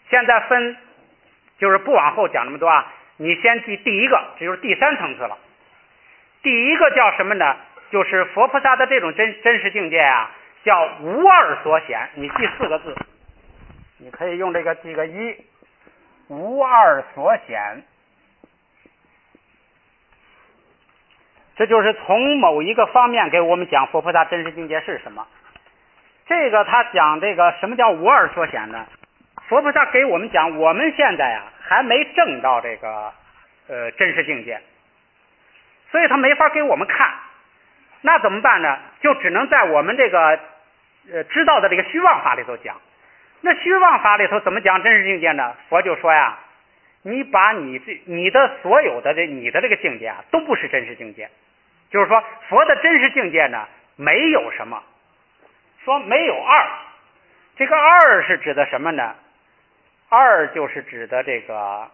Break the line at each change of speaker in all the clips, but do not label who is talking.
现在分就是不往后讲那么多啊，你先记第一个，这就是第三层次了。第一个叫什么呢？就是佛菩萨的这种真实境界啊，叫无二所显。你记4个字，你可以用这个记个1，无二所显。这就是从某一个方面给我们讲佛菩萨真实境界是什么。这个他讲这个什么叫无二所显呢？佛菩萨给我们讲，我们现在啊还没证到这个真实境界，所以他没法给我们看。那怎么办呢？就只能在我们这个知道的这个虚妄法里头讲。那虚妄法里头怎么讲真实境界呢？佛就说呀，你把你的所有的你的这个境界啊，都不是真实境界。就是说，佛的真实境界呢，没有什么，说没有二。这个二是指的什么呢？二就是指的这个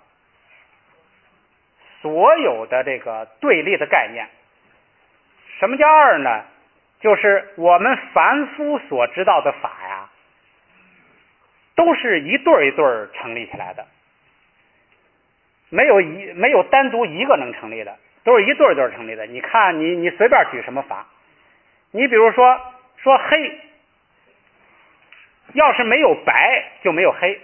所有的这个对立的概念。什么叫二呢？就是我们凡夫所知道的法呀，都是一对一对成立起来的，没有单独一个能成立的，都是一对一对成立的。你看你随便举什么法，你比如说黑，要是没有白就没有黑，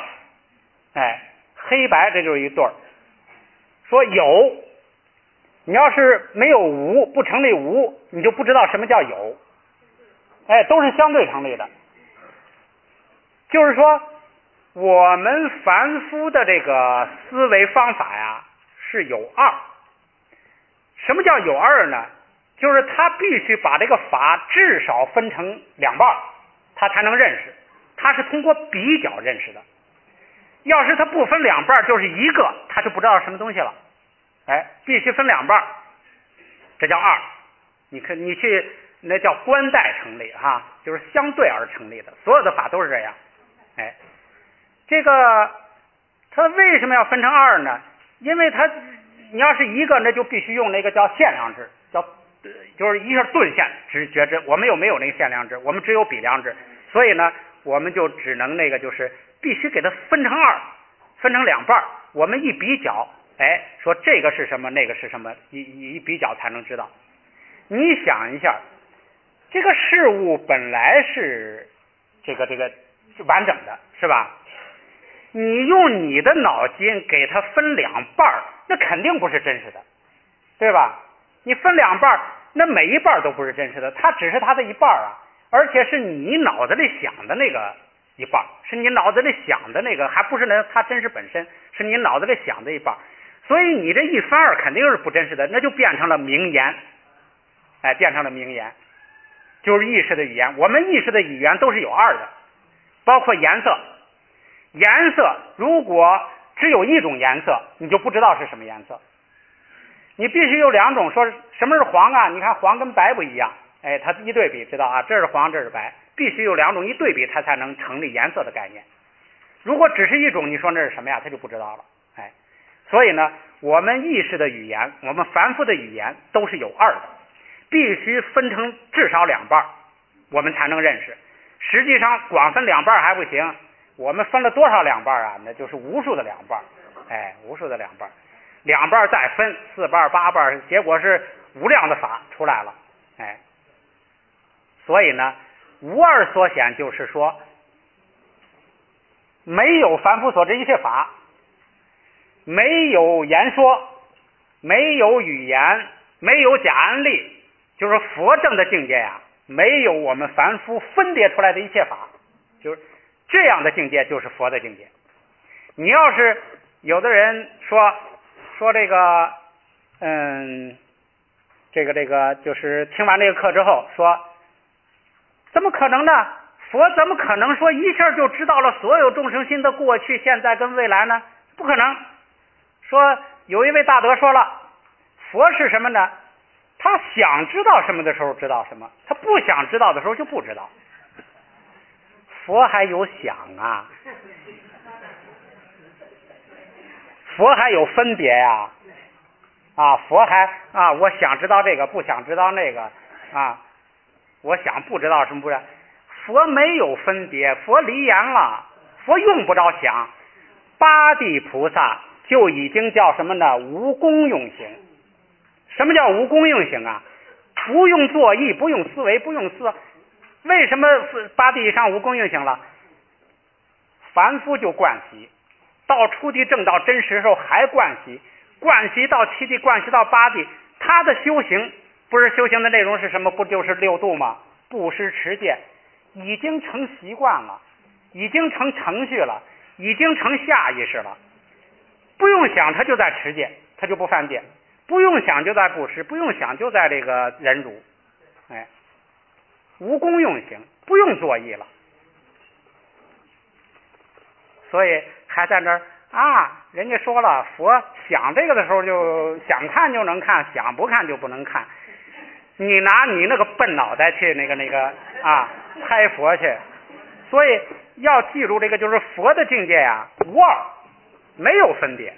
黑白这就是一对儿。说有，你要是没有无，不成立无，你就不知道什么叫有，都是相对成立的。就是说，我们凡夫的这个思维方法呀，是有二。什么叫有二呢？就是他必须把这个法至少分成2半，他才能认识。他是通过比较认识的。要是他不分2半，就是一个，他就不知道什么东西了。必须分2半，这叫二。你去那叫观待成立哈，就是相对而成立的，所有的法都是这样。这个他为什么要分成二呢？因为你要是一个，那就必须用那个叫限量制，就是一下顿现觉知。我们没有那个限量制，我们只有比量制，所以呢，我们就只能那个就是必须给它分成二，分成2半，我们一比较，说这个是什么，那个是什么，一比较才能知道。你想一下，这个事物本来是这个完整的，是吧？你用你的脑筋给它分2半，那肯定不是真实的，对吧？你分2半，那每一半都不是真实的，它只是它的一半啊，而且是你脑子里想的那个一半，是你脑子里想的那个，还不是它真实本身，是你脑子里想的一半。所以你这一分二肯定是不真实的，那就变成了名言，变成了名言，就是意识的语言。我们意识的语言都是有二的，包括颜色。颜色如果只有一种颜色，你就不知道是什么颜色。你必须有2种，说什么是黄啊？你看黄跟白不一样，它一对比知道啊，这是黄，这是白，必须有2种一对比，它才能成立颜色的概念。如果只是一种，你说那是什么呀？他就不知道了。所以呢，我们意识的语言，我们凡夫的语言都是有二的，必须分成至少2半，我们才能认识。实际上光分2半还不行，我们分了多少2半啊？那就是无数的2半，无数的2半，2半再分4半、8半，结果是无量的法出来了。所以呢，无二所显就是说，没有凡夫所知一切法，没有言说，没有语言，没有假案例，就是佛正的境界呀，没有我们凡夫分别出来的一切法，就是这样的境界就是佛的境界。你要是有的人说这个这个就是听完这个课之后说，怎么可能呢？佛怎么可能说一下就知道了所有众生心的过去、现在跟未来呢？不可能。说有一位大德说了，佛是什么呢？他想知道什么的时候知道什么，他不想知道的时候就不知道。佛还有想啊，佛还有分别呀，佛还我想知道这个，不想知道那个我想不知道什么不知道。佛没有分别，佛离言了，佛用不着想， 八地菩萨就已经叫什么呢？无功用行。什么叫无功用行啊？不用作意，不用思维，不用思。为什么八地以上无功用行了？凡夫就惯习，到初地正道真实的时候还惯习，惯习到七地，惯习到八地，他的修行不是修行的内容是什么？不就是六度吗？布施持戒，已经成习惯了，已经成程序了，已经成下意识了。不用想他就在持戒，他就不犯戒；不用想就在布施，不用想就在这个忍辱。无功用行，不用作意了。所以还在那儿啊，人家说了，佛想这个的时候就想看就能看，想不看就不能看。你拿你那个笨脑袋去那个啊拍佛去。所以要记住这个，就是佛的境界呀，无二，没有分别。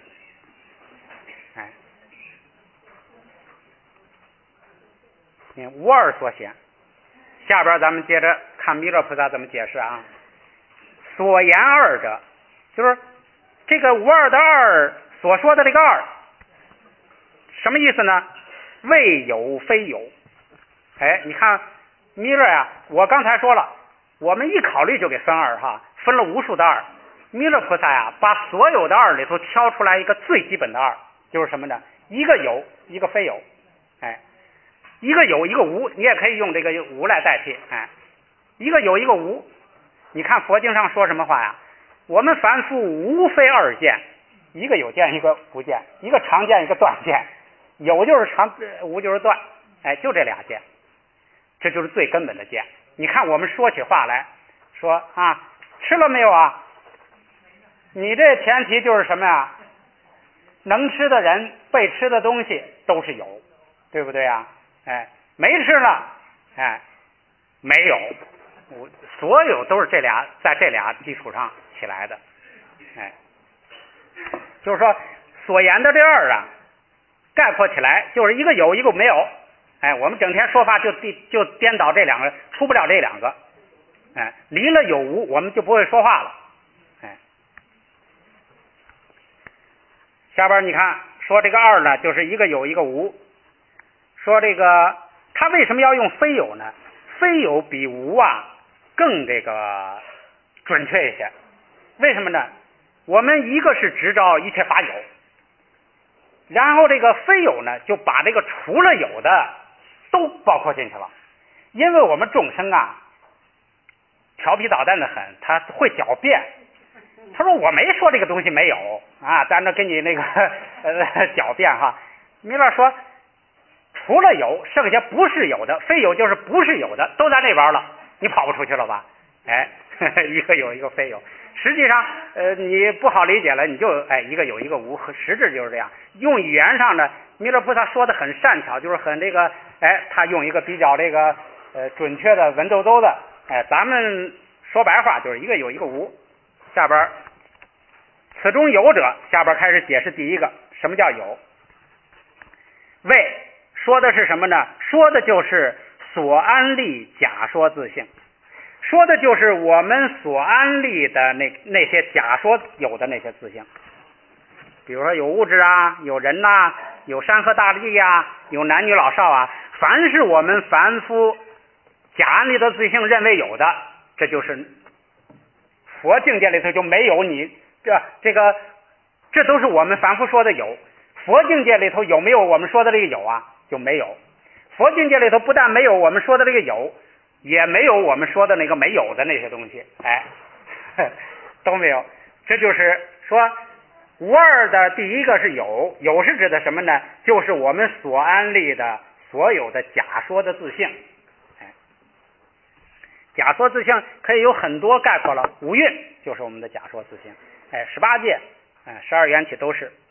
无二所显。下边咱们接着看弥勒菩萨怎么解释啊。所言二者，就是这个无二的二所说的这个二，什么意思呢？未有非有。你看弥勒呀，我刚才说了，我们一考虑就给分二哈，分了无数的二。弥勒菩萨呀，把所有的二里头挑出来一个最基本的二，就是什么呢？一个有，一个非有。一个有，一个无，你也可以用这个无来代替。一个有，一个无。你看佛经上说什么话呀？我们凡夫无非二见，一个有见，一个无见，一个常见，一个断见。有就是常，无就是断，就这俩见，这就是最根本的见。你看我们说起话来，说啊，吃了没有啊？你这前提就是什么呀？能吃的人，被吃的东西都是有，对不对啊？没吃呢，没有，所有都是这俩，在这俩基础上起来的。就是说所言的这二啊，概括起来就是一个有，一个没有。我们整天说法就颠倒这两个，出不了这两个。离了有无，我们就不会说话了。下边你看说这个二呢，就是一个有，一个无。说这个他为什么要用非有呢？非有比无啊更这个准确一些。为什么呢？我们一个是执照一切法有，然后这个非有呢就把这个除了有的都包括进去了。因为我们众生啊调皮捣蛋的很，他会狡辩。他说我没说这个东西没有啊，咱这跟你那个狡辩哈。弥勒说除了有，剩下不是有的，非有就是不是有的，都在那边了，你跑不出去了吧？一个有，一个非有。实际上你不好理解了，你就一个有，一个无，实质就是这样。用语言上呢，弥勒菩萨说的很善巧，就是很这个他用一个比较这个准确的文绉绉的。咱们说白话就是一个有，一个无。下边此中有者，下边开始解释第一个，什么叫有？为说的是什么呢？说的就是所安立假说自性，说的就是我们所安立的那些假说有的那些自性。比如说有物质啊，有人啊，有山河大地啊，有男女老少啊，凡是我们凡夫假安立的自性认为有的，这就是佛境界里头就没有你这都是我们凡夫说的有。佛境界里头有没有我们说的这个有啊？就没有。佛境界里头不但没有我们说的这个有，也没有我们说的那个没有的那些东西，都没有。这就是说无二的第一个是有，有是指的什么呢？就是我们所安立的所有的假说的自性。假说自性可以有很多概括了，五蕴就是我们的假说自性，18界12缘起都是。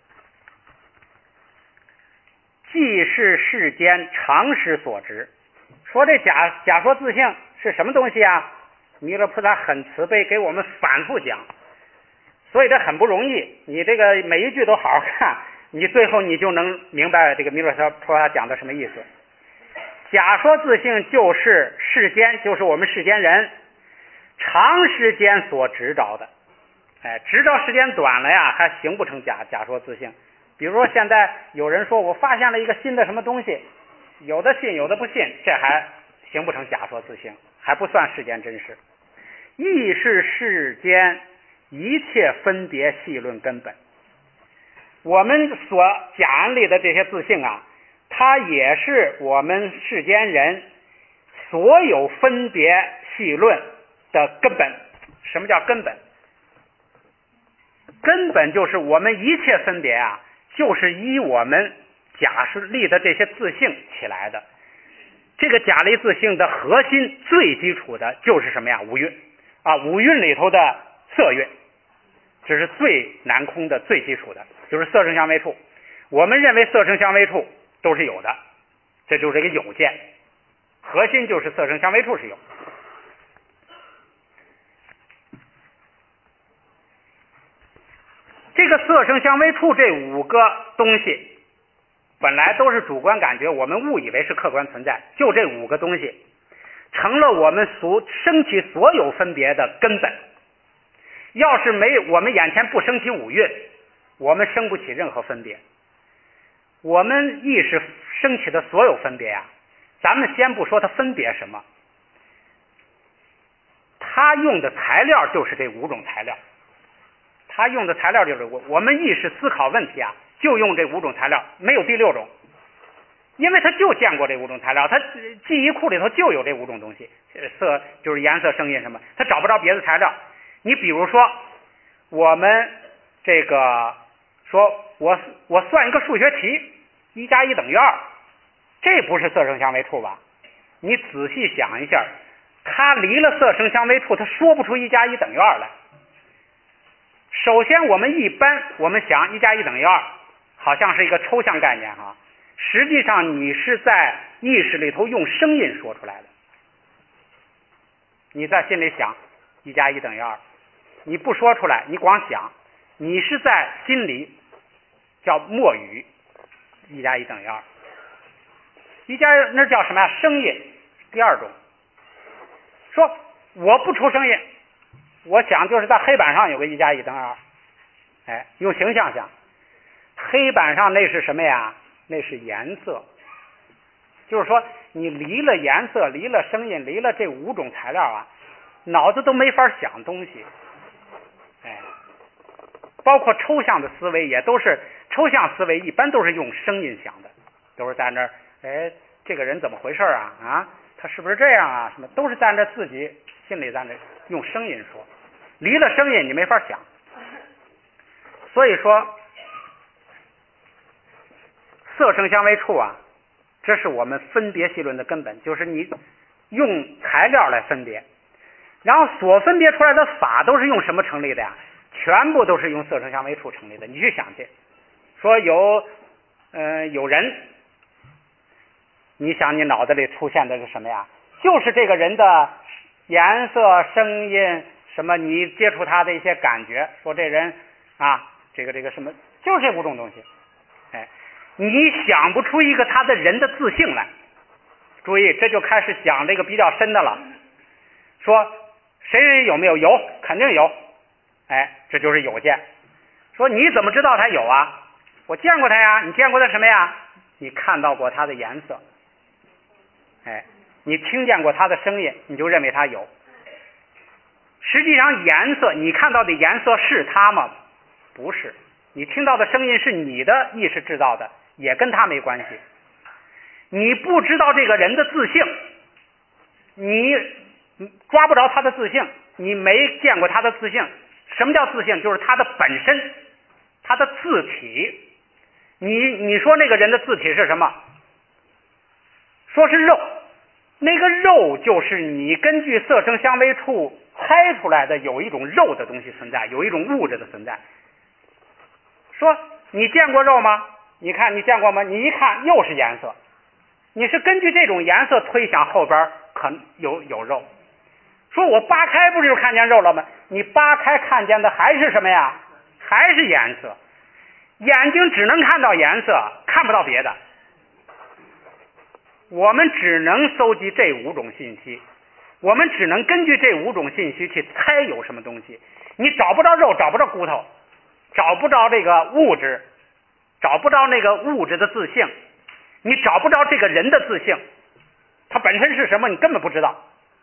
既是世间常识所知。说这假说自性是什么东西啊？弥勒菩萨很慈悲，给我们反复讲，所以这很不容易。你这个每一句都好好看，你最后你就能明白这个弥勒菩萨讲的什么意思。假说自性就是世间，就是我们世间人长时间所执着的， 直到时间短了呀，还形不成假说自性。比如说现在有人说我发现了一个新的什么东西，有的信有的不信，这还形不成假说自性，还不算世间真实。亦是世间一切分别细论根本。我们所讲里的这些自性啊，它也是我们世间人所有分别细论的根本。什么叫根本？根本就是我们一切分别啊，就是依我们假设立的这些自性起来的。这个假立自性的核心最基础的就是什么呀？五蕴啊，五蕴里头的色蕴，这是最难空的最基础的，就是色声香味触。我们认为色声香味触都是有的，这就是这个有见，核心就是色声香味触是有。这个色声香味触这五个东西本来都是主观感觉，我们误以为是客观存在，就这五个东西成了我们升起所有分别的根本。要是我们眼前不升起五蕴，我们生不起任何分别。我们意识升起的所有分别啊，咱们先不说它分别什么，它用的材料就是这五种材料。它用的材料就是我们意识思考问题啊，就用这五种材料，没有第六种。因为他就见过这五种材料，他记忆库里头就有这五种东西，色就是颜色声音什么，他找不着别的材料。你比如说我们这个说我算一个数学题，1+1等于2，这不是色声香味触吧？你仔细想一下，他离了色声香味触，他说不出1+1等于2来。首先我们想1+1等于2，好像是一个抽象概念哈，实际上你是在意识里头用声音说出来的。你在心里想1+1等于2，你不说出来，你光想，你是在心里叫默语1+1等于2。那叫什么呀？声音。第二种说我不出声音，我想就是在黑板上有个1+1等于2，用形象想，黑板上那是什么呀？那是颜色。就是说你离了颜色，离了声音，离了这五种材料啊，脑子都没法想东西。包括抽象的思维也都是，抽象思维一般都是用声音想的，都是在那儿，这个人怎么回事啊？他是不是这样啊？什么都是在那自己心里在那用声音说，离了声音你没法想。所以说色声香味触啊，这是我们分别细论的根本，就是你用材料来分别，然后所分别出来的法都是用什么成立的呀？全部都是用色声香味触成立的。你去想去，说有人，你想你脑子里出现的是什么呀？就是这个人的颜色、声音什么，你接触他的一些感觉，说这人啊，这个什么，就是这五种东西。你想不出一个他的人的自性来。注意，这就开始讲这个比较深的了。说谁有没有？有，肯定有。这就是有见。说你怎么知道他有啊？我见过他呀。你见过他什么呀？你看到过他的颜色。你听见过他的声音，你就认为他有。实际上颜色，你看到的颜色是他吗？不是。你听到的声音是你的意识制造的，也跟他没关系。你不知道这个人的自性，你抓不着他的自性，你没见过他的自性。什么叫自性？就是他的本身，他的自体。你说那个人的自体是什么？说是肉，那个肉就是你根据色声香味触猜出来的，有一种肉的东西存在，有一种物质的存在。说你见过肉吗？你看你见过吗？你一看又是颜色，你是根据这种颜色推想后边可能有肉。说我扒开不是就看见肉了吗？你扒开看见的还是什么呀？还是颜色。眼睛只能看到颜色，看不到别的。我们只能搜集这五种信息，我们只能根据这五种信息去猜有什么东西。 你找不着肉，找不着骨头，找不着这个物质，找不着那个物质的自性，你找不着这个人的自性，它本身是什么你根本不知道，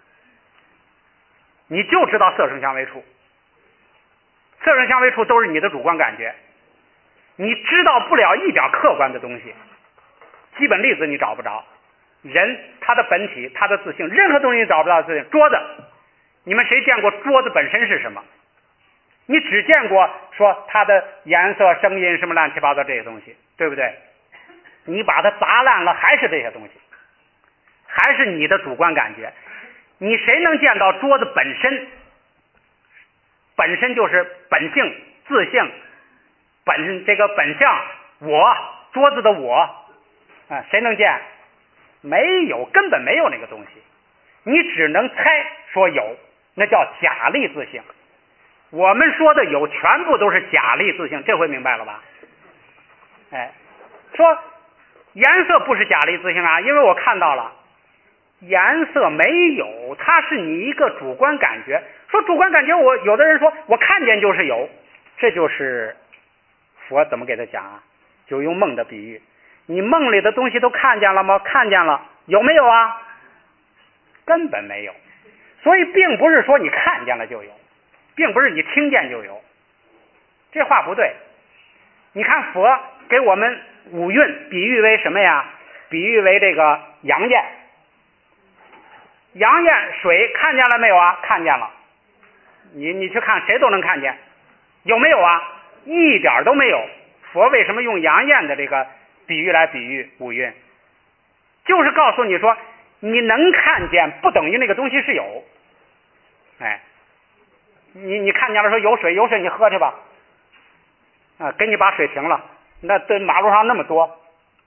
你就知道色声香味触，色声香味触都是你的主观感觉，你知道不了一点客观的东西，基本粒子你找不着，人他的本体他的自性，任何东西你找不到自性。桌子，你们谁见过桌子本身是什么？你只见过说它的颜色声音什么乱七八糟这些东西，对不对？你把它砸烂了还是这些东西，还是你的主观感觉。你谁能见到桌子本身？本身就是本性自性，这个本相我，桌子的我谁能见？没有，根本没有那个东西，你只能猜说有，那叫假立自性。我们说的有全部都是假立自性，这回明白了吧？说颜色不是假立自性啊，因为我看到了颜色没有，它是你一个主观感觉。说主观感觉，我有的人说我看见就是有，这就是佛怎么给他讲啊？就用梦的比喻，你梦里的东西都看见了吗？看见了，有没有啊？根本没有。所以并不是说你看见了就有，并不是你听见就有，这话不对。你看佛给我们五蕴比喻为什么呀？比喻为这个阳焰。阳焰水看见了没有啊？看见了。你去看，谁都能看见，有没有啊？一点都没有。佛为什么用阳焰的这个比喻来比喻五蕴？就是告诉你说，你能看见不等于那个东西是有。你看见了说有水你喝去吧，给你把水停了，那对马路上那么多，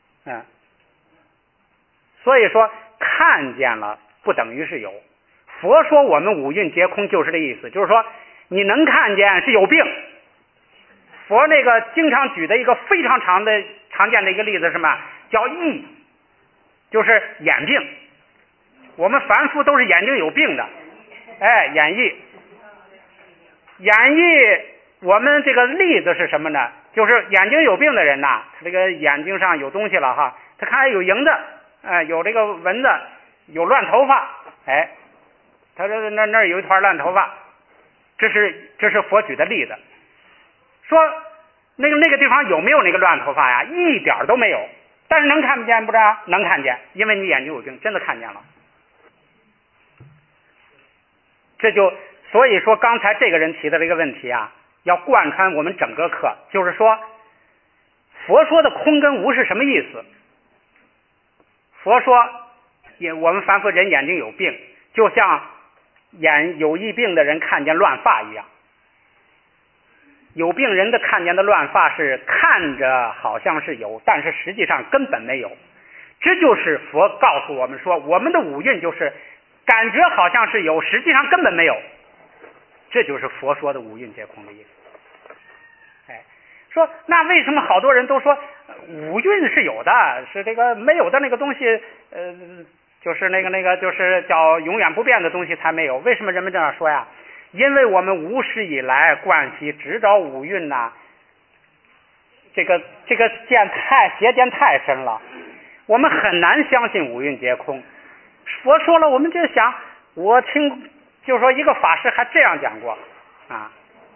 所以说看见了不等于是有。佛说我们五蕴皆空就是这意思，就是说你能看见是有病。佛那个经常举的一个非常常见的一个例子是什么？叫翳，就是眼病。我们凡夫都是眼睛有病的，眼翳。眼翳，我们这个例子是什么呢？就是眼睛有病的人呐，他这个眼睛上有东西了哈，他看有蝇子，有这个蚊子，有乱头发，他这那有一团乱头发，这是佛举的例子，说那个地方有没有那个乱头发呀？一点都没有，但是能看见不知道？能看见，因为你眼睛有病，真的看见了。所以说刚才这个人提的这个问题啊，要贯穿我们整个课，就是说佛说的空跟无是什么意思？佛说我们凡夫人眼睛有病，就像有疫病的人看见乱发一样。有病人的看见的乱发是看着好像是有，但是实际上根本没有。这就是佛告诉我们说，我们的五蕴就是感觉好像是有，实际上根本没有。这就是佛说的五蕴皆空的意思。说那为什么好多人都说五蕴是有的，是这个没有的那个东西，就是那个就是叫永远不变的东西才没有？为什么人们这样说呀？因为我们无始以来惯习执着五蕴呐，这个邪见太深了，我们很难相信五蕴皆空。佛说了，我们就想，我听就说一个法师还这样讲过啊，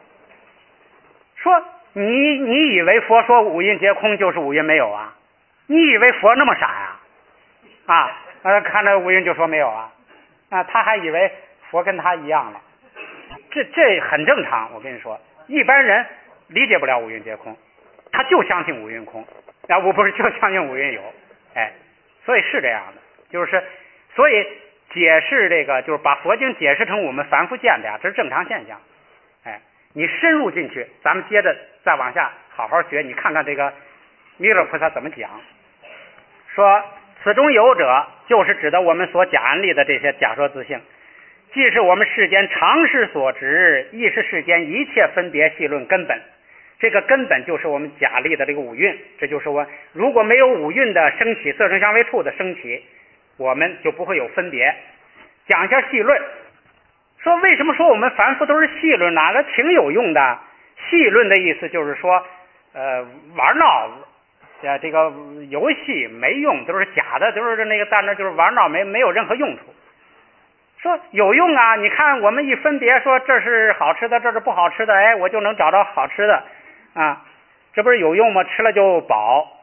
说你以为佛说五蕴皆空就是五蕴没有啊？你以为佛那么傻呀？看着五蕴就说没有啊？他还以为佛跟他一样了。这很正常，我跟你说，一般人理解不了五蕴皆空，他就相信五蕴空，我不是就相信五蕴有，所以是这样的，就是所以解释这个就是把佛经解释成我们凡夫见的呀，这是正常现象。你深入进去，咱们接着再往下好好学，你看看这个弥勒菩萨怎么讲，说此中有者，就是指的我们所假安立的这些假说自性，既是我们世间常识所执，亦是世间一切分别细论根本。这个根本就是我们假立的这个五蕴，这就是我如果没有五蕴的升起，色声香味触的升起，我们就不会有分别。讲一下细论， 说为什么说我们凡夫都是戏论呢？那挺有用的。戏论的意思就是说，玩闹，这个游戏没用，都是假的，都是那个在那就是玩闹，没有任何用处。说有用啊！你看我们一分别说这是好吃的，这是不好吃的，哎，我就能找到好吃的啊，这不是有用吗？吃了就饱。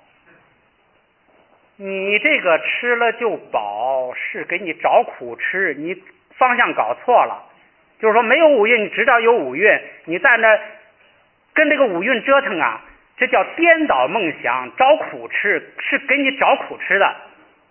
你这个吃了就饱是给你找苦吃，你方向搞错了。就是说没有五蕴，你知道有五蕴，你在那跟这个五蕴折腾啊，这叫颠倒梦想，找苦吃，是给你找苦吃的。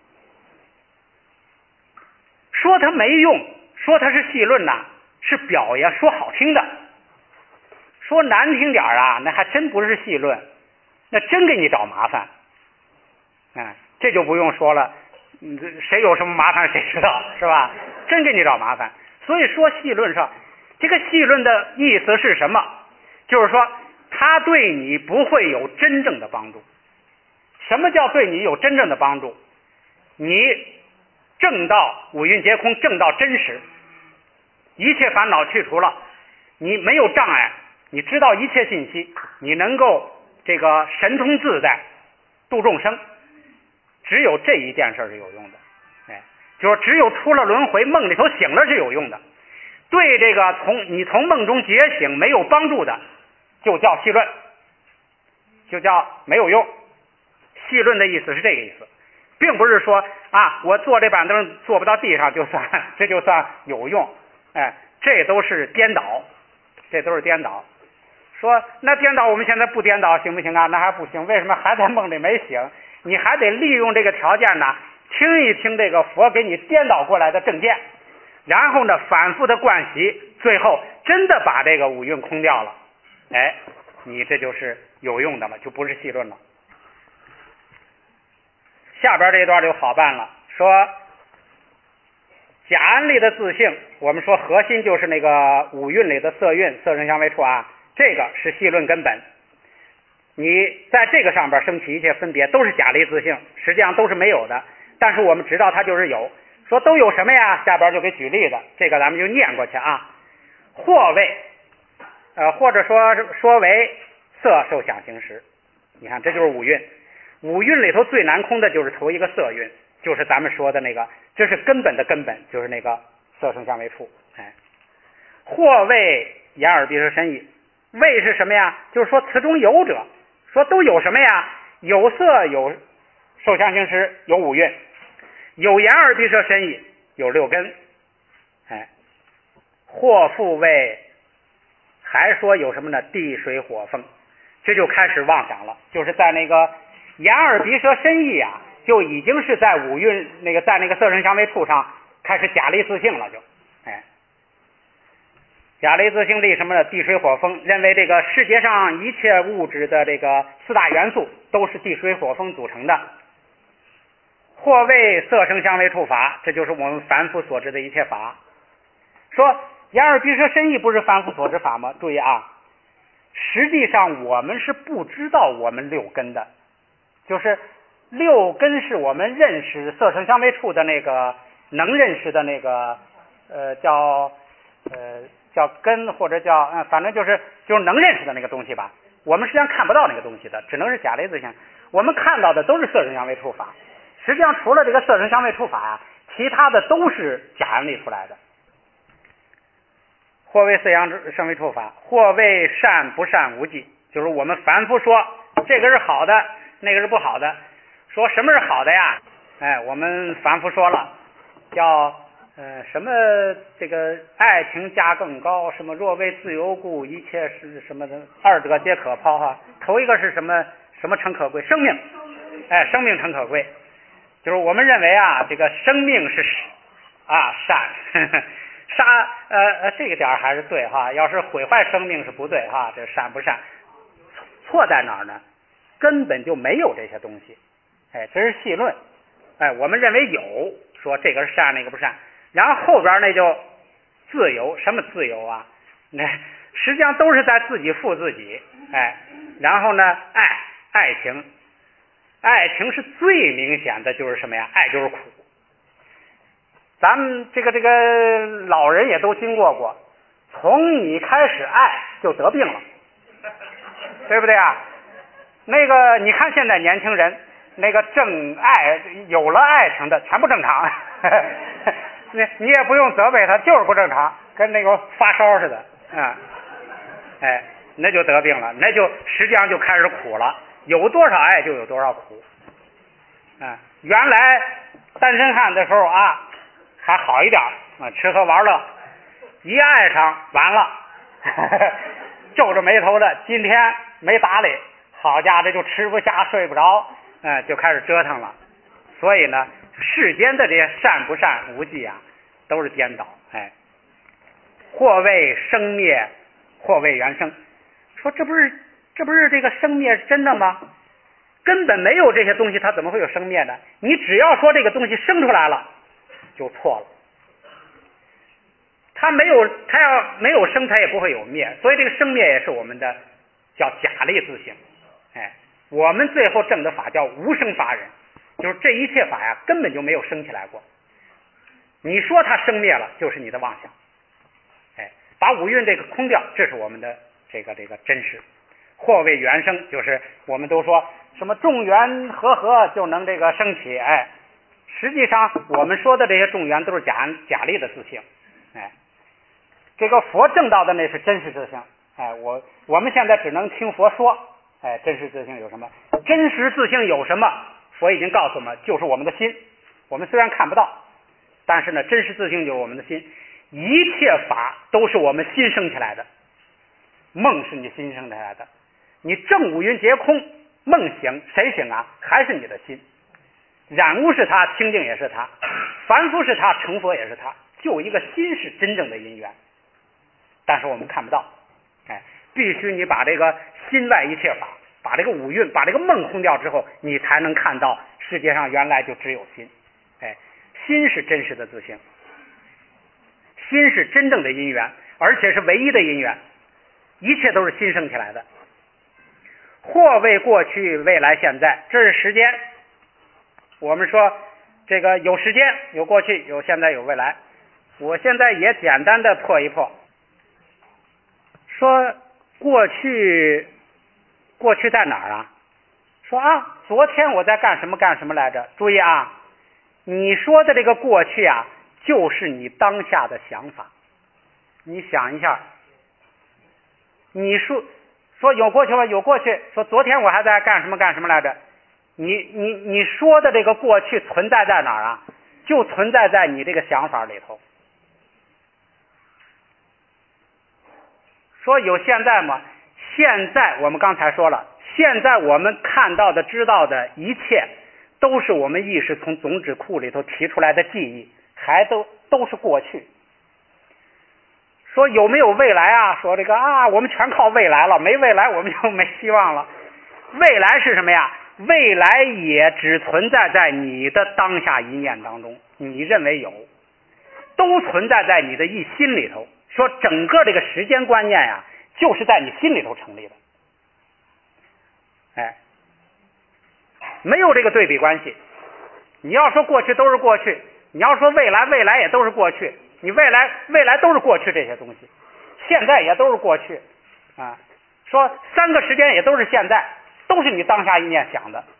说它没用，说它是戏论呐，是表扬，说好听的。说难听点啊，那还真不是戏论，那真给你找麻烦。这就不用说了，谁有什么麻烦谁知道，是吧？真给你找麻烦。所以说戏论上，这个戏论的意思是什么？就是说他对你不会有真正的帮助。什么叫对你有真正的帮助？你证到五蕴皆空，证到真实，一切烦恼去除了，你没有障碍，你知道一切信息，你能够这个神通自在度众生，只有这一件事是有用的。就是只有出了轮回，梦里头醒了是有用的。对这个你从梦中觉醒没有帮助的，就叫戏论，就叫没有用。戏论的意思是这个意思，并不是说啊，我坐这板凳坐不到地上这就算有用。这都是颠倒，这都是颠倒。说那颠倒我们现在不颠倒行不行啊？那还不行。为什么？还在梦里没醒，你还得利用这个条件呢，听一听这个佛给你颠倒过来的正见，然后呢反复的惯习，最后真的把这个五蕴空掉了，你这就是有用的了，就不是戏论了。下边这一段就好办了，说假安立的自性，我们说核心就是那个五蕴里的色蕴，色声香味触啊，这个是戏论根本。你在这个上边升起一切分别，都是假立自性，实际上都是没有的。但是我们知道它就是有。说都有什么呀？下边就给举例子，这个咱们就念过去啊。或谓或者说为色受想行识，你看这就是五蕴。五蕴里头最难空的就是头一个色蕴，就是咱们说的那个，这是根本的根本，就是那个色声香味触。或谓眼耳鼻舌身意，谓是什么呀？就是说此中有者，说都有什么呀？有色，有受想行识，有五蕴，有眼耳鼻舌身意，有六根。或复谓，还说有什么呢？地水火风，这就开始妄想了，就是在那个眼耳鼻舌身意啊，就已经是在五蕴那个在那个色声香味触上开始假立自性了，就假立自性立什么呢？地水火风，认为这个世界上一切物质的这个四大元素都是地水火风组成的。或谓色声香味触法，这就是我们凡夫所知的一切法。说眼耳鼻舌身意不是凡夫所知法吗？注意啊，实际上我们是不知道我们六根的，就是六根是我们认识色声香味触的那个能认识的那个叫根，或者叫反正就是能认识的那个东西吧。我们实际上看不到那个东西的，只能是假立自性。我们看到的都是色声香味触法，实际上除了这个色声香味触法啊，其他的都是假安立出来的。或谓色香声味触法，或谓善不善无记，就是我们凡夫说这个是好的，那个是不好的。说什么是好的呀？我们凡夫说了，叫什么这个爱情价更高，什么若为自由故，一切是什么的，二者皆可抛哈。头一个是什么诚可贵？生命，生命诚可贵，就是我们认为啊，这个生命是善。这个点还是对哈，要是毁坏生命是不对哈，这善不善？错在哪儿呢？根本就没有这些东西，这是戏论。我们认为有，说这个是善，那个不善，然后后边那就自由，什么自由啊？那实际上都是在自己负自己，然后呢，爱情是最明显的，就是什么呀？爱就是苦。 咱们这个老人也都经过，从你开始爱就得病了，对不对啊？那个你看现在年轻人那个正爱有了爱情的全不正常，你也不用责备他，就是不正常，跟那个发烧似的，哎，那就得病了，那就实际上就开始苦了，有多少爱就有多少苦，原来单身汉的时候啊还好一点啊，吃喝玩乐，一爱上完了，皱着眉头的，今天没打理，好家伙，这就吃不下睡不着，就开始折腾了。所以呢，世间的这些善不善无忌啊，都是颠倒，或谓生灭，或谓原生。说这不是这个生灭是真的吗？根本没有这些东西，它怎么会有生灭呢？你只要说这个东西生出来了，就错了。它要没有生，它也不会有灭，所以这个生灭也是我们的叫假立自性。我们最后证的法叫无生法忍，就是这一切法呀根本就没有生起来过。你说它生灭了，就是你的妄想。把五蕴这个空掉，这是我们的这个真实。或谓原生，就是我们都说什么众缘和就能这个升起，实际上我们说的这些众缘都是假立的自性，这个佛证到的那是真实自性，我们现在只能听佛说，真实自性有什么？真实自性有什么？佛已经告诉我们，就是我们的心。我们虽然看不到，但是呢，真实自性就是我们的心。一切法都是我们心生起来的，梦是你心生起来的。你正五蕴皆空，梦醒谁醒啊？还是你的心。染污是他，清净也是他，凡夫是他，成佛也是他，就一个心是真正的因缘。但是我们看不到，必须你把这个心外一切法，把这个五蕴，把这个梦空掉之后，你才能看到世界上原来就只有心。心是真实的自性，心是真正的因缘，而且是唯一的因缘，一切都是心生起来的。或谓过去、未来、现在，这是时间。我们说这个有时间，有过去，有现在，有未来。我现在也简单的破一破，说过去在哪儿啊？说啊，昨天我在干什么来着？注意啊，你说的这个过去啊，就是你当下的想法。你想一下，你说有过去吗？有过去。说昨天我还在干什么来着？你说的这个过去存在在哪儿啊？就存在在你这个想法里头。说有现在吗？现在我们刚才说了，现在我们看到的、知道的一切，都是我们意识从总指库里头提出来的记忆，还都是过去。说有没有未来啊？说这个啊，我们全靠未来了，没未来我们就没希望了。未来是什么呀？未来也只存在在你的当下一念当中，你认为有，都存在在你的一心里头。说整个这个时间观念呀，就是在你心里头成立的，没有这个对比关系。你要说过去都是过去，你要说未来也都是过去，你未来都是过去这些东西，现在也都是过去啊。说三个时间也都是现在，都是你当下一念想的，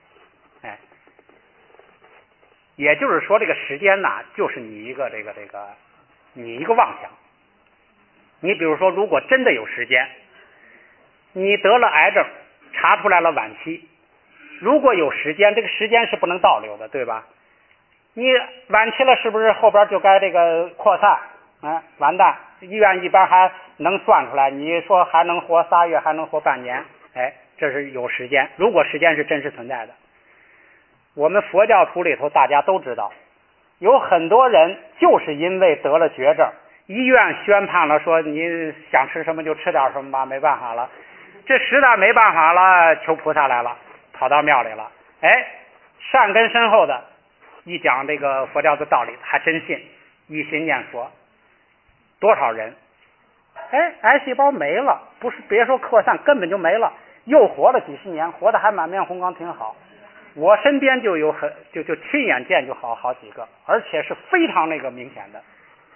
也就是说这个时间呐，就是你一个你一个妄想。你比如说，如果真的有时间，你得了癌症，查出来了晚期，如果有时间，这个时间是不能倒流的，对吧？你晚期了，是不是后边就该这个扩散？完蛋，医院一般还能算出来，你说还能活3月，还能活半年，这是有时间。如果时间是真实存在的，我们佛教徒里头大家都知道，有很多人就是因为得了绝症，医院宣判了，说你想吃什么就吃点什么吧，没办法了。这实在没办法了，求菩萨来了，跑到庙里了。善根深厚的，一讲这个佛教的道理，还真信，一心念佛。多少人，癌细胞没了，不是别说扩散，根本就没了，又活了几十年，活得还满面红光，挺好。 我身边就有就亲眼见就好几个，而且是非常那个明显的。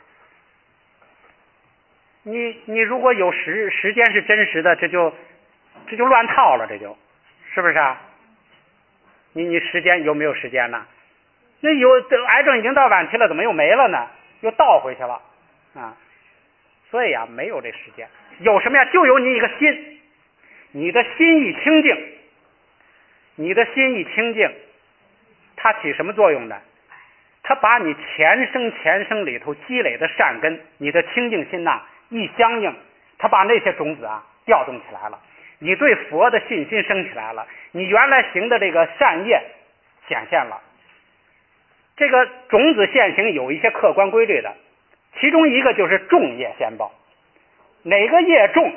你如果有时间是真实的，这就乱套了，这就是不是啊？你时间有没有时间呢？那癌症已经到晚期了，怎么又没了呢？又倒回去了啊！所以啊，没有这时间。有什么呀？就有你一个心，你的心一清净，你的心一清净，它起什么作用呢？它把你前生里头积累的善根，你的清净心呐，一相应，它把那些种子啊调动起来了，你对佛的信心升起来了，你原来行的这个善业显现了。这个种子现行有一些客观规律的，其中一个就是种业先报，哪个业种，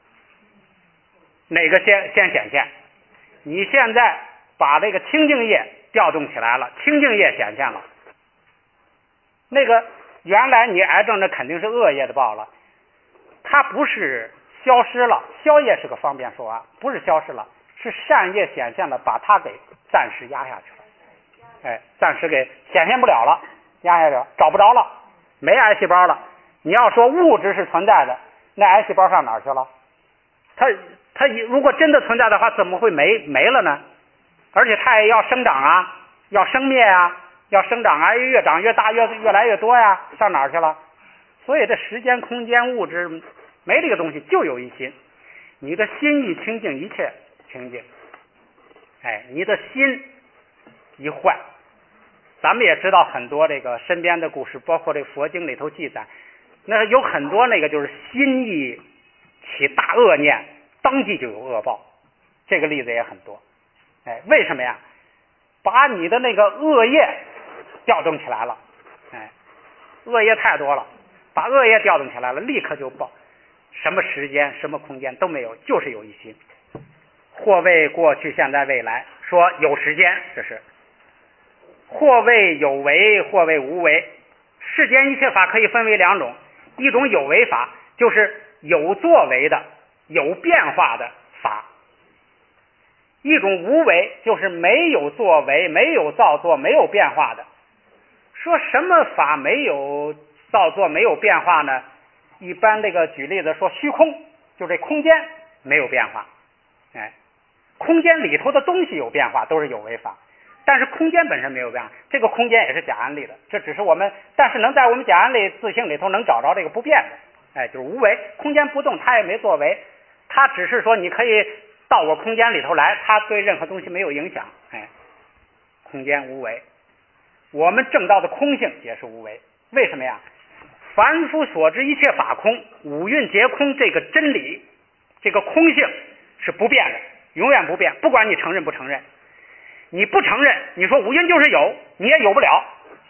哪个先显现。你现在把这个清净业调动起来了，清净业显现了，那个原来你癌症那肯定是恶业的报了，它不是消失了，消业是个方便说啊，不是消失了，是善业显现了，把它给暂时压下去了。暂时给显现不了了，压下去了，找不着了，没癌细胞了。你要说物质是存在的，那癌细胞上哪儿去了？它如果真的存在的话，怎么会没了呢？而且它也要生长啊，要生灭啊，要生长啊，越长越大，越来越多呀，上哪儿去了？所以这时间、空间、物质没这个东西，就有一心。你的心一清净，一切清净。你的心一坏，咱们也知道很多这个身边的故事，包括这佛经里头记载，那有很多那个就是心一起大恶念，当即就有恶报，这个例子也很多。为什么呀？把你的那个恶业调动起来了，恶业太多了，把恶业调动起来了，立刻就报，什么时间什么空间都没有，就是有一心。或谓过去现在未来，说有时间，这是或谓有为，或谓无为。世间一切法可以分为两种，一种有为法，就是有作为的有变化的法，一种无为，就是没有作为没有造作没有变化的。说什么法没有造作没有变化呢？一般这个举例子说虚空，就这空间没有变化，空间里头的东西有变化，都是有为法，但是空间本身没有变化。这个空间也是假安立的，这只是我们，但是能在我们假安立自性里头能找着这个不变的，就是无为。空间不动，它也没作为，它只是说你可以到我空间里头来，它对任何东西没有影响。空间无为。我们证道的空性也是无为。为什么呀？凡夫所知一切法空，五蕴皆空，这个真理，这个空性是不变的，永远不变，不管你承认不承认。你不承认，你说五蕴就是有，你也有不了。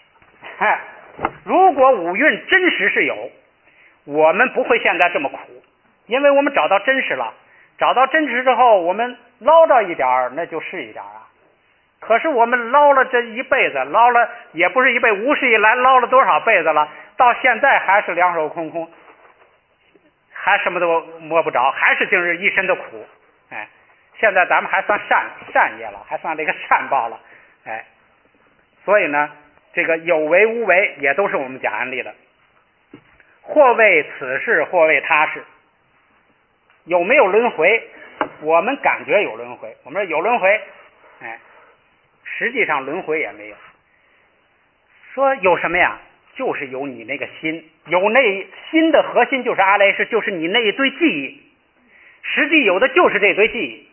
如果五蕴真实是有，我们不会现在这么苦，因为我们找到真实了，找到真实之后，我们捞着一点那就是一点啊。可是我们捞了这一辈子，捞了也不是一辈，无始以来捞了多少辈子了，到现在还是两手空空，还什么都摸不着，还是经历一身的苦。现在咱们还算善业了，还算这个善报了。所以呢，这个有为无为也都是我们假安立的。或为此事，或为他事。有没有轮回？我们感觉有轮回，我们说有轮回，实际上轮回也没有。说有什么呀？就是有你那个心，有那心的核心就是阿赖耶识，就是你那一堆记忆，实际有的就是这堆记忆。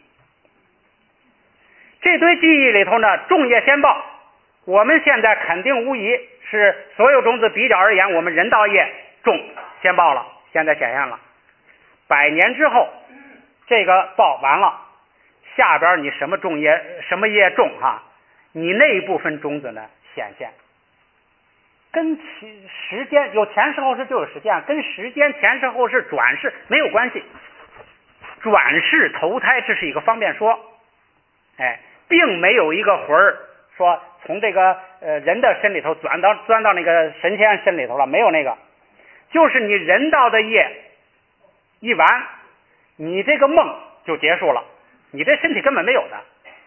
这堆记忆里头呢，种业先报。我们现在肯定无疑是所有种子比较而言，我们人道业种先报了，现在显现了。100年之后，这个报完了，下边你什么种业什么业种你那一部分种子呢显现，跟时间有前世后世就有时间，跟时间前世后世转世没有关系。转世投胎这是一个方便说，并没有一个魂儿说从这个人的身里头钻到那个神仙身里头了，没有那个，就是你人道的业一完，你这个梦就结束了，你这身体根本没有的，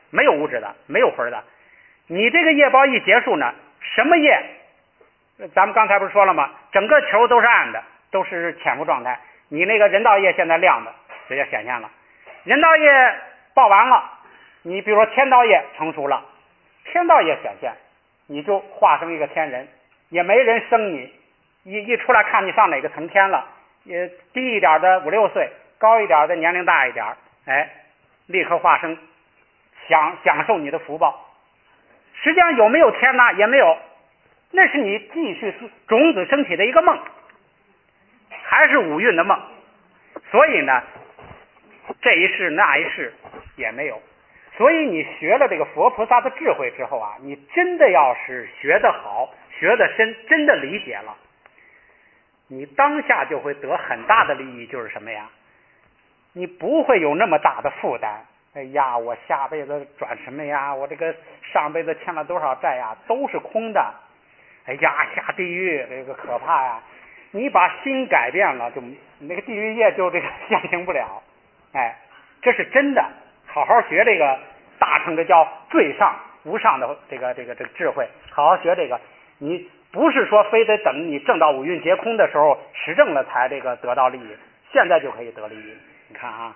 没有物质的，没有魂的。你这个业报一结束呢，什么业？咱们刚才不是说了吗？整个球都是暗的，都是潜伏状态。你那个人道业现在亮的，直接显现了。人道业报完了，你比如说天道业成熟了，天道业显现，你就化成一个天人，也没人生你，一出来看你上哪个层天了，也低一点的5、6岁，高一点的年龄大一点，哎，立刻化生，享受你的福报。实际上有没有天呢？也没有，那是你继续种子升起的一个梦，还是五蕴的梦。所以呢，这一世那一世也没有。所以你学了这个佛菩萨的智慧之后啊，你真的要是学得好，学得深，真的理解了，你当下就会得很大的利益。就是什么呀？你不会有那么大的负担。哎呀，我下辈子转什么呀？我这个上辈子欠了多少债呀？都是空的。哎呀，下地狱这个可怕呀！你把心改变了，就那个地狱业就这个现行不了。哎，这是真的。好好学这个，大乘的叫最上无上的这个智慧，好好学这个。你不是说非得等你证到五蕴皆空的时候实证了才这个得到利益，现在就可以得利益。你看啊，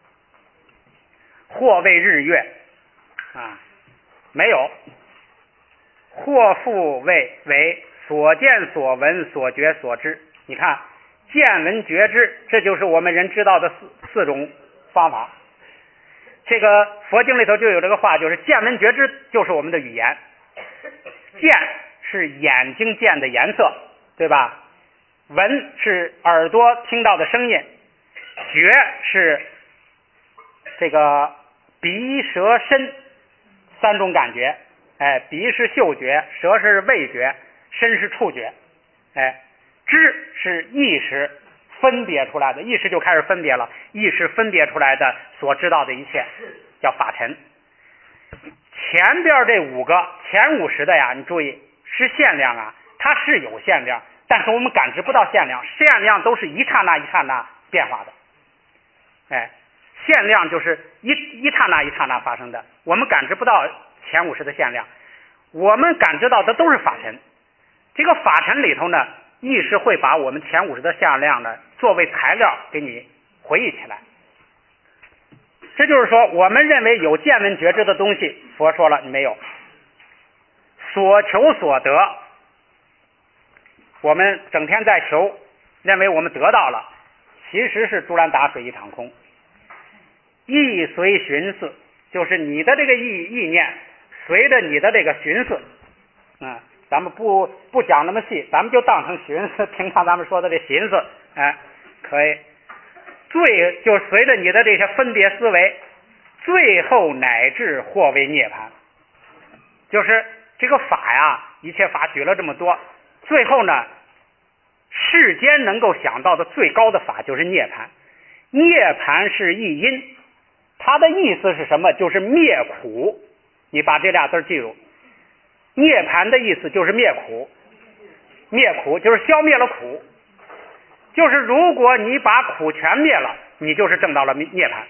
或谓日月啊，没有。或复为所见所闻所觉所知。你看见闻觉知，这就是我们人知道的四种方法。这个佛经里头就有这个话，就是见闻觉知就是我们的语言。见是眼睛见的颜色，对吧？闻是耳朵听到的声音，觉是这个鼻舌身三种感觉。哎，鼻是嗅觉，舌是味觉，身是触觉。哎，知是意识分别出来的，意识就开始分别了，意识分别出来的所知道的一切叫法尘。前边这5个前50的呀，你注意是限量啊，它是有限量，但是我们感知不到限量，限量都是一刹那一刹那变化的。哎，限量就是一刹那一刹那发生的，我们感知不到前50的限量，我们感知到的都是法尘。这个法尘里头呢，意识会把我们前50的限量呢作为材料给你回忆起来。这就是说，我们认为有见闻觉知的东西，佛说了你没有。所求所得，我们整天在求，认为我们得到了，其实是竹篮打水一场空。意随寻思，就是你的这个意念随着你的这个寻思，咱们不讲那么细，咱们就当成寻思，平常咱们说的这寻思，哎，可以。就随着你的这些分别思维，最后乃至或为涅槃。就是这个法呀，一切法举了这么多，最后呢，世间能够想到的最高的法就是涅槃。涅槃是一因，它的意思是什么？就是灭苦。你把这俩字记住，涅槃的意思就是灭苦，灭苦就是消灭了苦，就是如果你把苦全灭了，你就是证到了涅槃。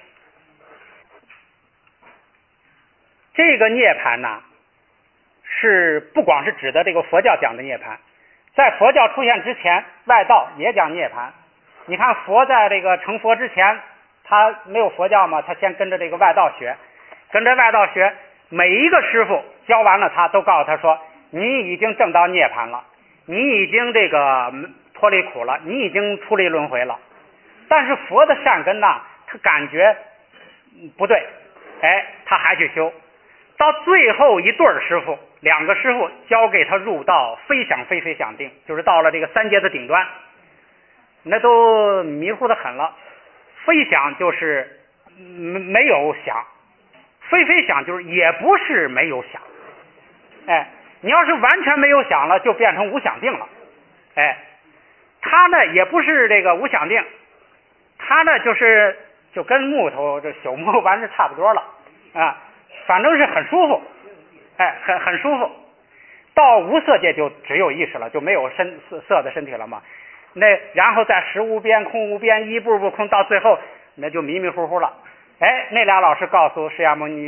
这个涅槃呢，是不光是指的这个佛教讲的涅槃，在佛教出现之前，外道也讲涅槃。你看佛在这个成佛之前，他没有佛教嘛，他先跟着这个外道学，每一个师傅教完了他都告诉他说，你已经证到涅槃了，你已经这个脱离苦了，你已经出离轮回了。但是佛的善根呢，他感觉不对，哎，他还去修。到最后一对师傅，2个师傅教给他入道非想非非想定，就是到了这个3界的顶端，那都迷糊的很了。非想就是没有想，非非想就是也不是没有想。哎，你要是完全没有想了，就变成无想定了。哎，他呢也不是这个无想定，他呢就跟木头这朽木完是差不多了啊，反正是很舒服，哎，很舒服。到无色界就只有意识了，就没有色的身体了嘛。然后在实无边空无边，一步步空，到最后那就迷迷糊糊了。哎，那俩老师告诉释迦牟尼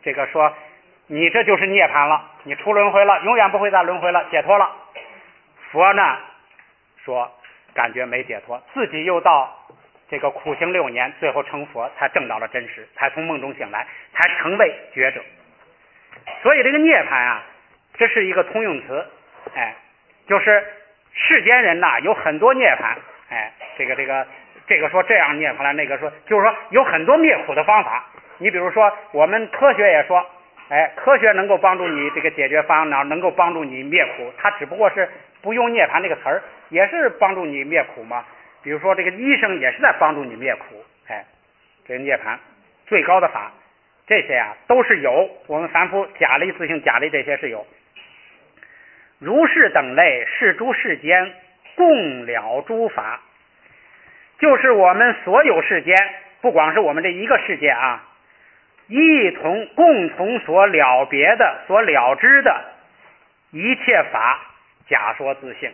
这个说你这就是涅槃了，你出轮回了，永远不会再轮回了，解脱了。佛呢说感觉没解脱，自己又到这个苦行6年，最后成佛，才证到了真实，才从梦中醒来，才成为觉者。所以这个涅槃啊，这是一个通用词，就是世间人呐有很多涅槃，这个说这样涅槃了，那个说就是说有很多灭苦的方法。你比如说我们科学也说，科学能够帮助你这个解决烦恼，能够帮助你灭苦，它只不过是不用涅槃这个词儿，也是帮助你灭苦嘛。比如说这个医生也是在帮助你灭苦，这个涅槃最高的法，这些啊都是有，我们凡夫假立自性假立这些是有。如是等类是诸世间共了诸法，就是我们所有世间，不光是我们这一个世界啊，共同所了别的、所了知的一切法，假说自性。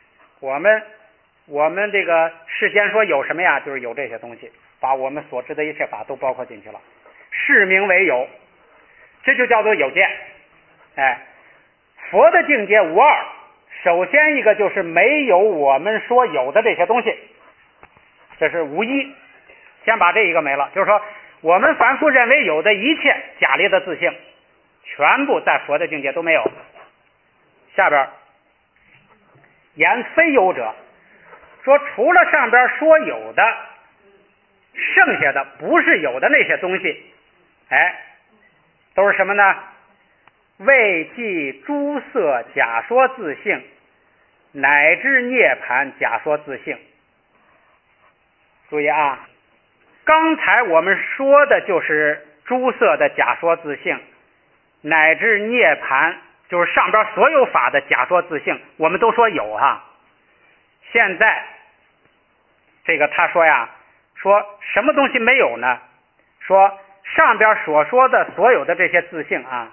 我们这个世间说有什么呀？就是有这些东西，把我们所知的一切法都包括进去了，是名为有，这就叫做有见。佛的境界无二，首先一个就是没有我们说有的这些东西，这是无一。先把这一个没了，就是说我们凡夫认为有的一切假立的自性，全部在佛的境界都没有。下边言非有者，说除了上边说有的，剩下的不是有的那些东西，都是什么呢？为即诸色假说自性，乃至涅槃假说自性。注意啊，刚才我们说的就是诸色的假说自性，乃至涅槃就是上边所有法的假说自性，我们都说有哈。现在这个他说呀，说什么东西没有呢？说上边所说的所有的这些自性啊，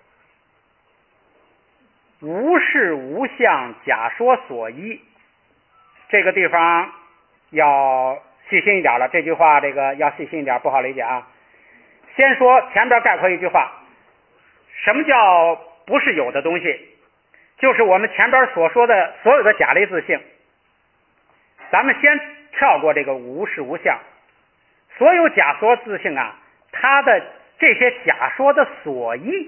无事无相假说所依。这个地方要细心一点了，这句话这个要细心一点，不好理解啊。先说前边概括一句话，什么叫不是有的东西？就是我们前边所说的所有的假立自性。咱们先跳过这个无事无相，所有假说自性啊，它的这些假说的所依，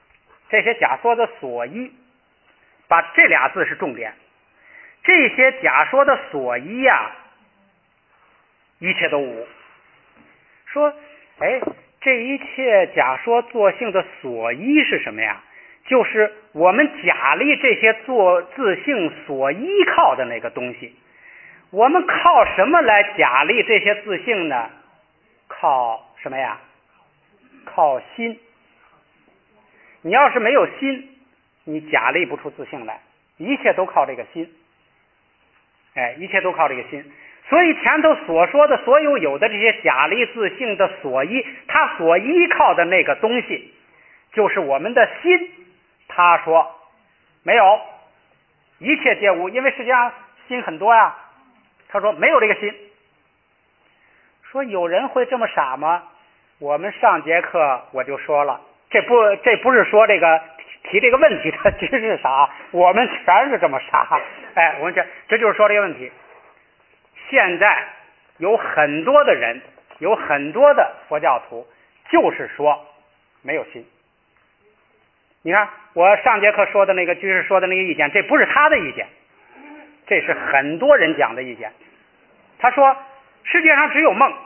把这俩字是重点。这些假说的所依啊，一切都无。说这一切假说作性的所依是什么呀？就是我们假立这些做自性所依靠的那个东西。我们靠什么来假立这些自性呢？靠什么呀？靠心。你要是没有心，你假立不出自性来，一切都靠这个心。一切都靠这个心。所以前头所说的所有的这些假立自性的所依，它所依靠的那个东西就是我们的心。他说没有，一切皆无，因为实际上心很多呀。他说没有这个心。说有人会这么傻吗？我们上节课我就说了，这不是说这个提这个问题的知识傻，我们全是这么傻。我们这就是说这个问题。现在有很多的人，有很多的佛教徒就是说没有心。你看我上节课说的那个居士说的那个意见，这不是他的意见，这是很多人讲的意见。他说世界上只有梦，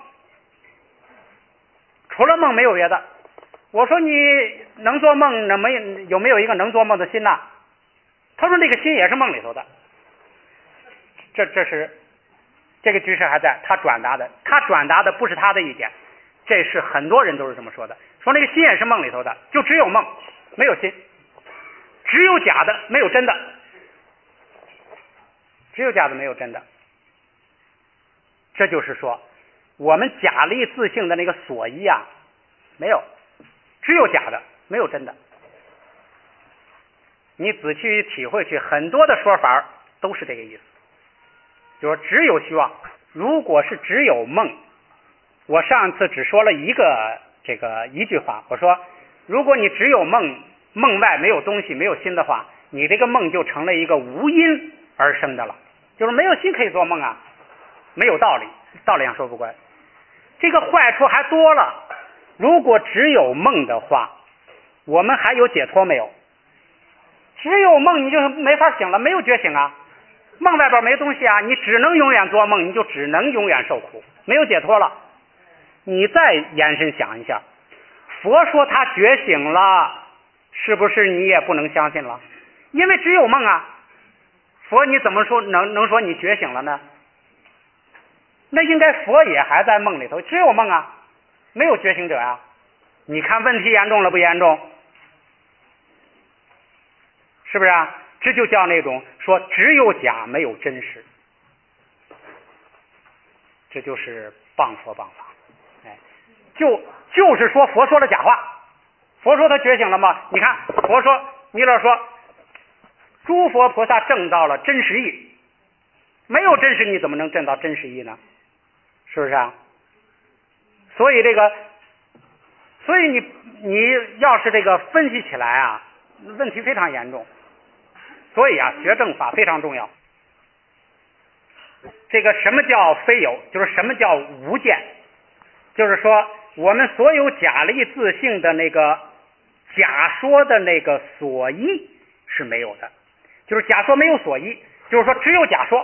除了梦没有别的。我说你能做梦，有没有一个能做梦的心呢？他说这个心也是梦里头的。这是这个居士还在，他转达的不是他的意见，这是很多人都是这么说的，说那个心也是梦里头的，就只有梦没有心，只有假的没有真的，只有假的没有真的。这就是说我们假立自性的那个所依啊，没有，只有假的没有真的。你仔细体会去，很多的说法都是这个意思，就是只有虚妄。如果是只有梦，我上次只说了一句话，我说如果你只有梦，梦外没有东西，没有心的话，你这个梦就成了一个无因而生的了，就是没有心可以做梦啊，没有道理，道理上说不过来。这个坏处还多了，如果只有梦的话，我们还有解脱没有？只有梦你就没法醒了，没有觉醒啊，梦外边没东西啊，你只能永远做梦，你就只能永远受苦，没有解脱了。你再延伸想一下，佛说他觉醒了，是不是你也不能相信了？因为只有梦啊，佛你怎么说能说你觉醒了呢？那应该佛也还在梦里头，只有梦啊，没有觉醒者啊。你看问题严重了不严重？是不是啊？这就叫那种说只有假没有真实，这就是谤佛谤法。哎，就是说佛说了假话。佛说他觉醒了吗？你看佛说，弥勒说诸佛菩萨证到了真实义，没有真实你怎么能证到真实义呢？是不是啊？所以你要是这个分析起来啊，问题非常严重。所以啊，学正法非常重要。这个什么叫非有，就是什么叫无见，就是说我们所有假立自性的那个假说的那个所依是没有的，就是假说没有所依，就是说只有假说。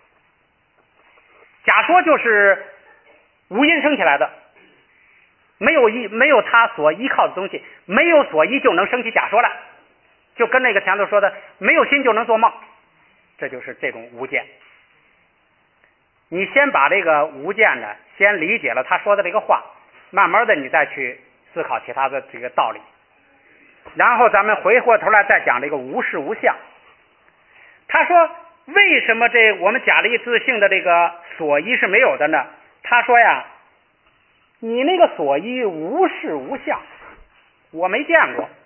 假说就是无因生起来的，没有他所依靠的东西，没有所依就能生起假说来，就跟那个前头说的没有心就能做梦，这就是这种无见。你先把这个无见呢，先理解了他说的这个话，慢慢的你再去思考其他的这个道理，然后咱们回过头来再讲这个无事无相。他说为什么这我们假立自性的这个所依是没有的呢？他说呀，你那个所依无事无相，我没见过。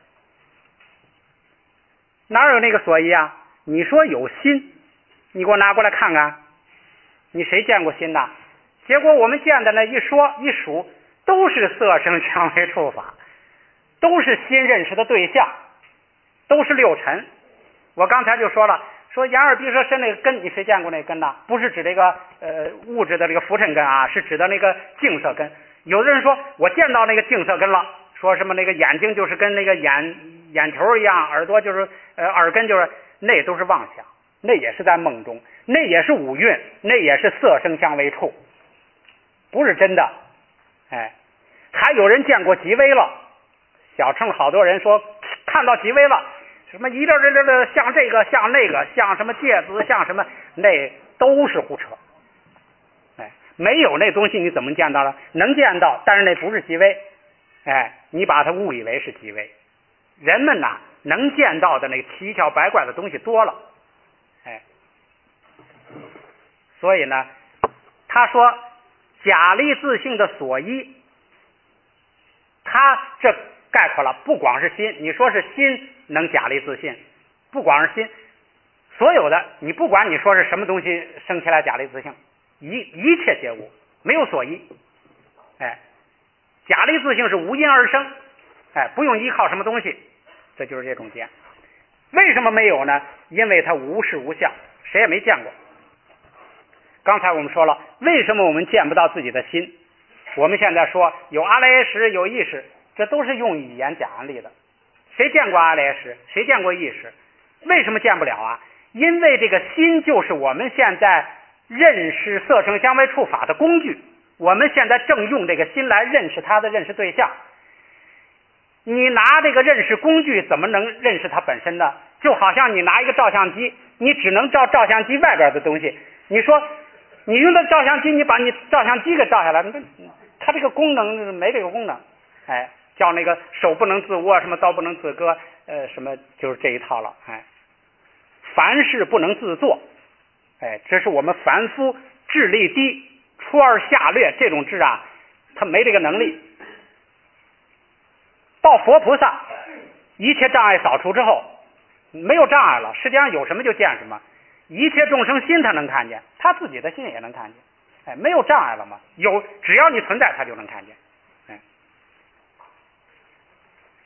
哪有那个所依啊？你说有心，你给我拿过来看看，你谁见过心呐？结果我们见的那一说一数，都是色声香味触法，都是心认识的对象，都是六尘。我刚才就说了，说眼耳鼻舌身那个根，你谁见过那个根呐？不是指这个物质的这个浮尘根啊，是指的那个净色根。有的人说我见到那个净色根了，说什么那个眼睛就是跟那个眼球一样，耳朵就是耳根，就是那都是妄想，那也是在梦中，那也是五蕴，那也是色声香味触，不是真的。哎，还有人见过极微了，小乘好多人说看到极微了，什么一溜溜的像这个像那个像什么芥子像什么，那都是胡扯。哎，没有那东西你怎么见到了？能见到，但是那不是极微。哎，你把它误以为是极微。人们呐，能见到的那个奇巧百怪的东西多了。哎，所以呢，他说假立自性的所依，他这概括了，不光是心，你说是心能假立自性，不光是心，所有的你不管你说是什么东西生起来假立自性，一切皆无，没有所依。哎，假立自性是无因而生，哎，不用依靠什么东西，这就是这种见。为什么没有呢？因为它无事无相，谁也没见过。刚才我们说了，为什么我们见不到自己的心？我们现在说有阿赖耶识，有意识，这都是用语言讲案例的。谁见过阿赖耶识？谁见过意识？为什么见不了啊？因为这个心就是我们现在认识色声香味触法的工具，我们现在正用这个心来认识它的认识对象。你拿这个认识工具怎么能认识它本身呢？就好像你拿一个照相机，你只能照照相机外边的东西。你说你用的照相机，你把你照相机给照下来，它这个功能没这个功能。哎，叫那个手不能自握，什么刀不能自割，什么就是这一套了。哎，凡事不能自作。哎，这是我们凡夫智力低、初二下劣这种智啊，他没这个能力。到佛菩萨，一切障碍扫除之后，没有障碍了，世界上有什么就见什么，一切众生心他能看见，他自己的心也能看见。哎，没有障碍了嘛，有，只要你存在他就能看见。哎，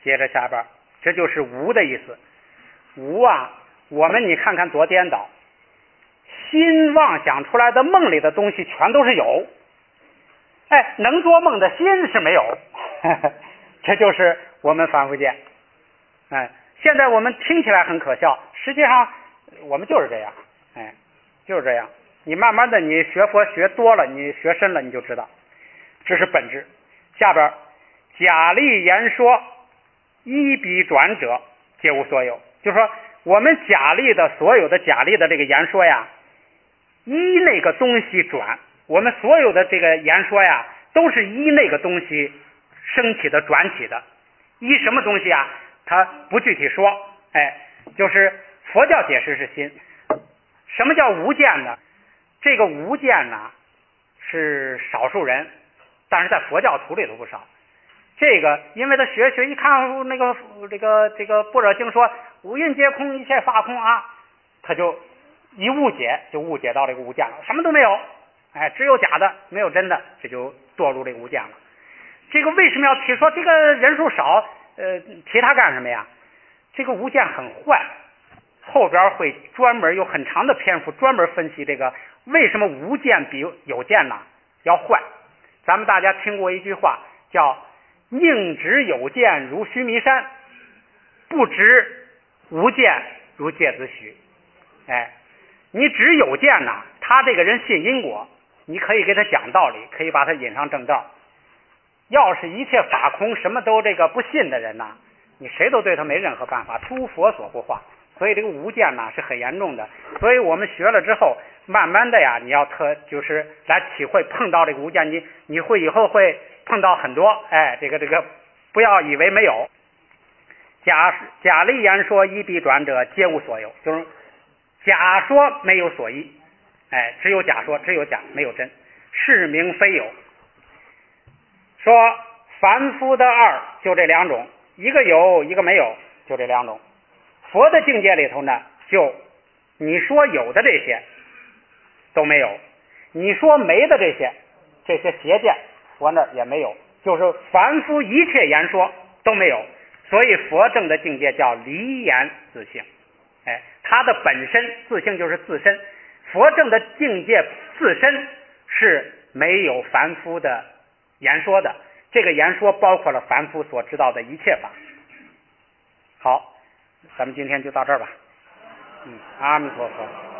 接着下边，这就是无的意思。无啊，我们你看看多颠倒，心妄想出来的梦里的东西全都是有，哎，能做梦的心是没有，这就是我们凡夫见。哎，现在我们听起来很可笑，实际上我们就是这样，哎，就是这样。你慢慢的你学佛学多了，你学深了，你就知道这是本质。下边假立言说依彼转者皆无所有，就是说我们假立的所有的假立的这个言说呀，依那个东西转，我们所有的这个言说呀，都是依那个东西升起的转起的。依什么东西啊？他不具体说，哎，就是佛教解释是心。什么叫无见呢？这个无见呢是少数人，但是在佛教徒里头不少。这个因为他学一看那个这个般若经说五蕴皆空，一切法空啊，他就一误解就误解到这个无见了，什么都没有，哎，只有假的没有真的，这就堕入这个无见了。这个为什么要提说这个人数少？提他干什么呀？这个无见很坏，后边会专门有很长的篇幅专门分析这个为什么无见比有见呢要坏。咱们大家听过一句话叫宁执有见如须弥山，不执无见如芥子许。哎，你只有见呐，他这个人信因果，你可以给他讲道理，可以把他引上正道。要是一切法空，什么都这个不信的人呐，你谁都对他没任何办法，诸佛所不化。所以这个无见呐是很严重的。所以我们学了之后，慢慢的呀，你要就是来体会，碰到这个无见，你会以后会碰到很多，哎，这个不要以为没有。假立言说依彼转者皆无所有，就是假说没有所依，哎，只有假说，只有假，没有真，是名非有。说凡夫的二就这两种，一个有一个没有，就这两种。佛的境界里头呢，就你说有的这些都没有，你说没的这些邪见，佛那也没有，就是凡夫一切言说都没有。所以佛正的境界叫离言自性，哎，它的本身自性就是自身，佛正的境界自身是没有凡夫的言说的，这个言说包括了凡夫所知道的一切法。好，咱们今天就到这儿吧。阿弥陀佛。